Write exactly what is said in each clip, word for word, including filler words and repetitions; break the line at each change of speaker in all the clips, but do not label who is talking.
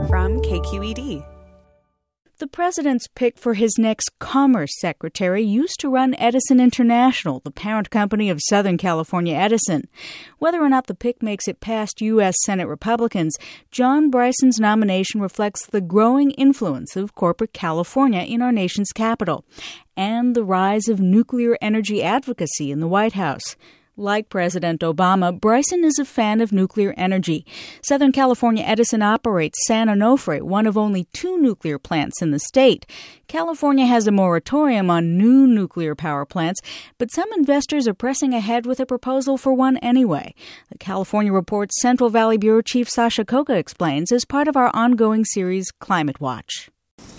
from K Q E D.
The president's pick for his next Commerce Secretary used to run Edison International, the parent company of Southern California Edison. Whether or not the pick makes it past U S. Senate Republicans, John Bryson's nomination reflects the growing influence of corporate California in our nation's capital and the rise of nuclear energy advocacy in the White House. Like President Obama, Bryson is a fan of nuclear energy. Southern California Edison operates San Onofre, one of only two nuclear plants in the state. California has a moratorium on new nuclear power plants, but some investors are pressing ahead with a proposal for one anyway. The California Report's Central Valley Bureau Chief Sasha Koga explains as part of our ongoing series, Climate Watch.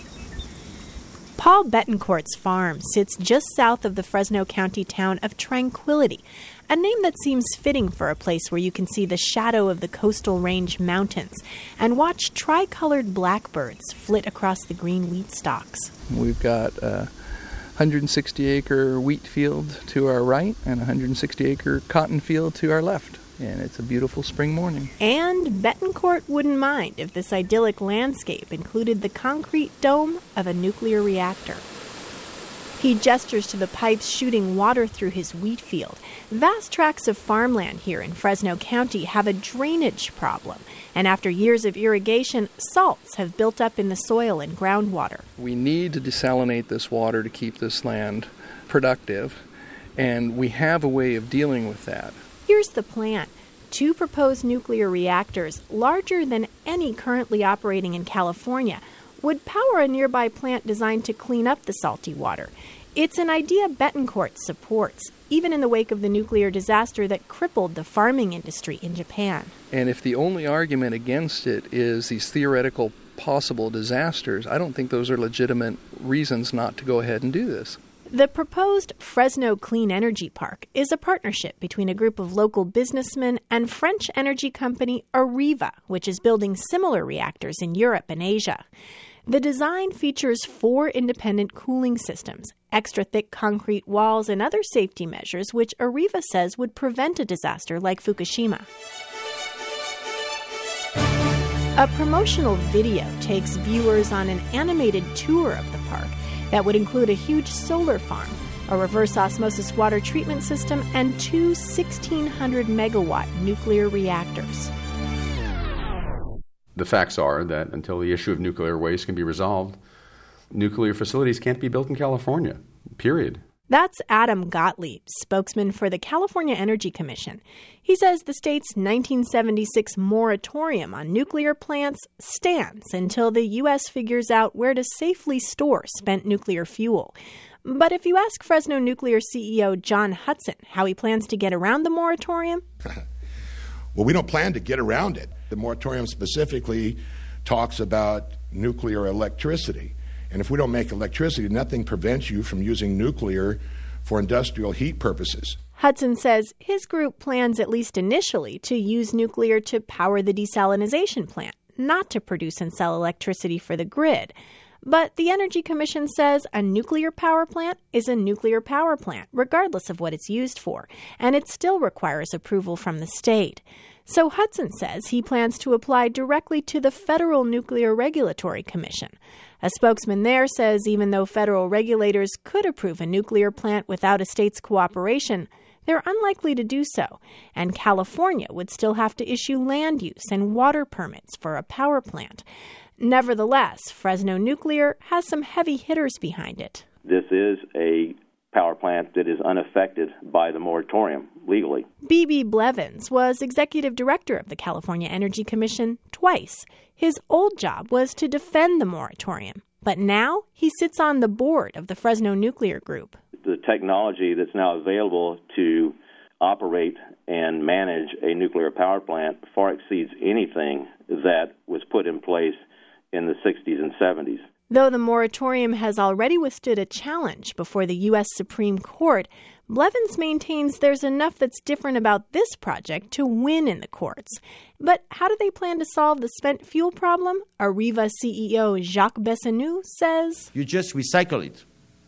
Paul Betancourt's farm sits just south of the Fresno County town of Tranquility, a name that seems fitting for a place where you can see the shadow of the Coastal Range Mountains and watch tricolored blackbirds flit across the green wheat stalks.
We've got a one hundred sixty acre wheat field to our right and a one hundred sixty acre cotton field to our left. And it's a beautiful spring morning.
And Betancourt wouldn't mind if this idyllic landscape included the concrete dome of a nuclear reactor. He gestures to the pipes shooting water through his wheat field. Vast tracts of farmland here in Fresno County have a drainage problem, and after years of irrigation, salts have built up in the soil and groundwater.
We need to desalinate this water to keep this land productive, and we have a way of dealing with that.
Here's the plan. Two proposed nuclear reactors, larger than any currently operating in California, would power a nearby plant designed to clean up the salty water. It's an idea Betancourt supports, even in the wake of the nuclear disaster that crippled the farming industry in Japan.
And if the only argument against it is these theoretical possible disasters, I don't think those are legitimate reasons not to go ahead and do this.
The proposed Fresno Clean Energy Park is a partnership between a group of local businessmen and French energy company Areva, which is building similar reactors in Europe and Asia. The design features four independent cooling systems, extra thick concrete walls, and other safety measures which Areva says would prevent a disaster like Fukushima. A promotional video takes viewers on an animated tour of the park that would include a huge solar farm, a reverse osmosis water treatment system, and two sixteen hundred megawatt nuclear reactors.
The facts are that until the issue of nuclear waste can be resolved, nuclear facilities can't be built in California, period.
That's Adam Gottlieb, spokesman for the California Energy Commission. He says the state's nineteen seventy-six moratorium on nuclear plants stands until the U S figures out where to safely store spent nuclear fuel. But if you ask Fresno Nuclear C E O John Hudson how he plans to get around the moratorium...
Well, we don't plan to get around it. The moratorium specifically talks about nuclear electricity. And if we don't make electricity, nothing prevents you from using nuclear for industrial heat purposes.
Hudson says his group plans, at least initially, to use nuclear to power the desalination plant, not to produce and sell electricity for the grid. But the Energy Commission says a nuclear power plant is a nuclear power plant, regardless of what it's used for, and it still requires approval from the state. So Hudson says he plans to apply directly to the Federal Nuclear Regulatory Commission. A spokesman there says even though federal regulators could approve a nuclear plant without a state's cooperation, they're unlikely to do so, and California would still have to issue land use and water permits for a power plant. Nevertheless, Fresno Nuclear has some heavy hitters behind it.
This is a power plant that is unaffected by the moratorium legally.
B B Blevins was executive director of the California Energy Commission twice. His old job was to defend the moratorium, but now he sits on the board of the Fresno Nuclear Group.
The technology that's now available to operate and manage a nuclear power plant far exceeds anything that was put in place in the sixties and seventies.
Though the moratorium has already withstood a challenge before the U S Supreme Court, Blevins maintains there's enough that's different about this project to win in the courts. But how do they plan to solve the spent fuel problem? Areva C E O Jacques Bessonneau says,
You just recycle it.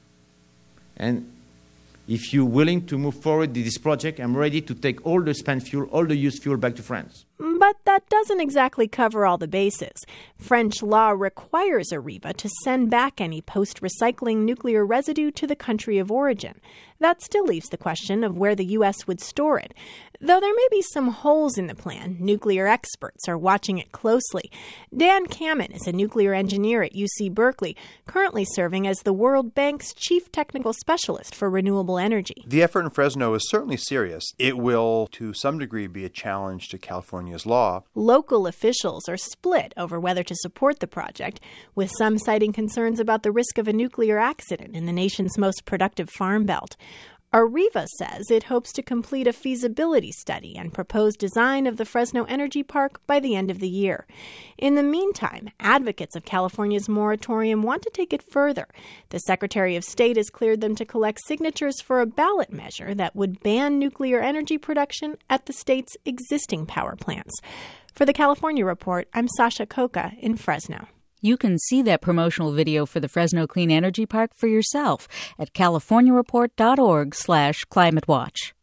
And if you're willing to move forward with this project, I'm ready to take all the spent fuel, all the used fuel back to France.
But that doesn't exactly cover all the bases. French law requires Areva to send back any post-recycling nuclear residue to the country of origin. That still leaves the question of where the U S would store it. Though there may be some holes in the plan, nuclear experts are watching it closely. Dan Kamen is a nuclear engineer at U C Berkeley, currently serving as the World Bank's chief technical specialist for renewable energy.
The effort in Fresno is certainly serious. It will, to some degree, be a challenge to California's law. Local officials are split over whether to support the project, with some citing concerns about the risk of a nuclear accident in the nation's most productive farm belt. Areva says it hopes to complete a feasibility study and proposed design of the Fresno Energy Park by the end of the year. In the meantime, advocates of California's moratorium want to take it further. The Secretary of State has cleared them to collect signatures for a ballot measure that would ban nuclear energy production at the state's existing power plants. For the California Report, I'm Sasha Coca in Fresno.
You can see that promotional video for the Fresno Clean Energy Park for yourself at california report dot org slash climate watch.